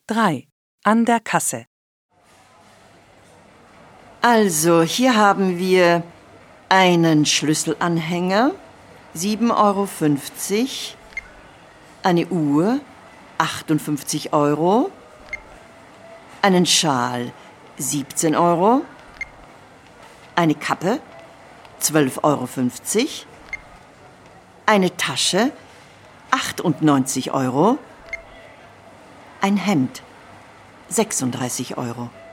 3. An der Kasse. Also, hier haben wir einen Schlüsselanhänger, 7,50 €, eine Uhr, 58 €, einen Schal, 17 €, eine Kappe, 12,50 €, eine Tasche, 98 €, ein Hemd, 36 €.